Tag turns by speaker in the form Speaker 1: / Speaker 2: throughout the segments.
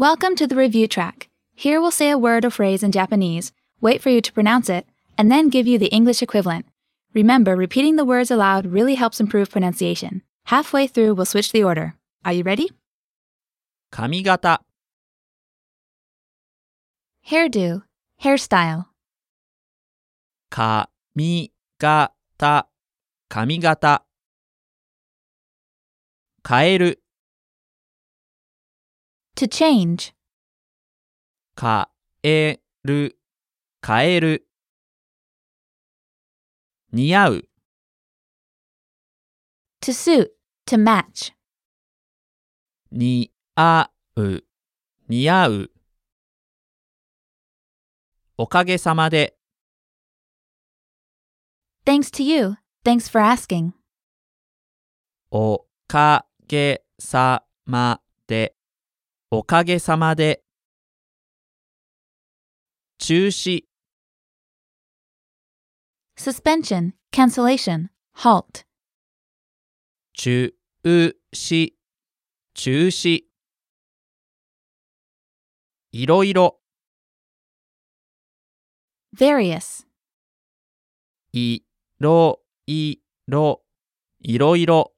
Speaker 1: Welcome to the review track. Here we'll say a word or phrase in Japanese, wait for you to pronounce it, and then give you the English equivalent. Remember, repeating the words aloud really helps improve pronunciation. Halfway through, we'll switch the order. Are you ready?
Speaker 2: 髪型
Speaker 1: Hairdo, hairstyle.
Speaker 2: 髪型髪型変える
Speaker 1: To change.
Speaker 2: 変える変える似合う
Speaker 1: To suit, to match.
Speaker 2: 似合う似合うおかげさまで
Speaker 1: Thanks to you. Thanks for asking.
Speaker 2: おかげさまでおかげさまで中止
Speaker 1: Suspension, cancellation, halt.
Speaker 2: 中止中止いろいろ
Speaker 1: Various.
Speaker 2: いろいろいろいろ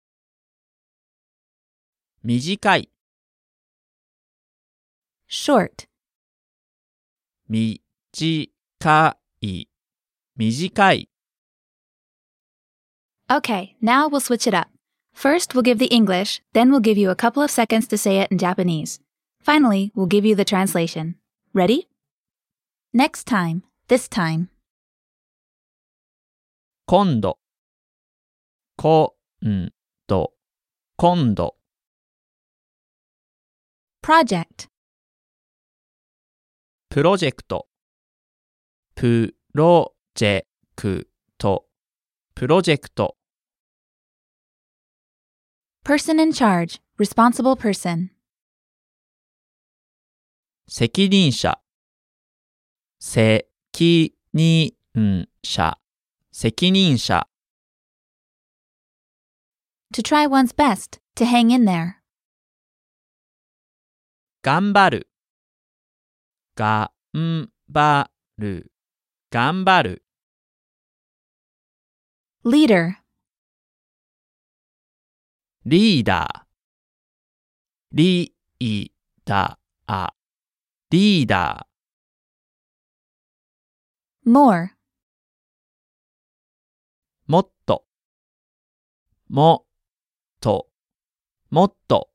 Speaker 2: 短い
Speaker 1: Short.
Speaker 2: 短い短い
Speaker 1: Okay, now we'll switch it up. First, we'll give the English, then we'll give you a couple of seconds to say it in Japanese. Finally, we'll give you the translation. Ready? Next time, this time.
Speaker 2: 今度今度今度
Speaker 1: Project.
Speaker 2: プロジェクトプロジェクトプロジェクト
Speaker 1: Person in charge, responsible person.
Speaker 2: 責任者責任者責任者
Speaker 1: To try one's best, to hang in there.
Speaker 2: 頑張る頑張る頑張る
Speaker 1: Leader.
Speaker 2: リーダーリーダーリーダー
Speaker 1: More.
Speaker 2: もっともっともっと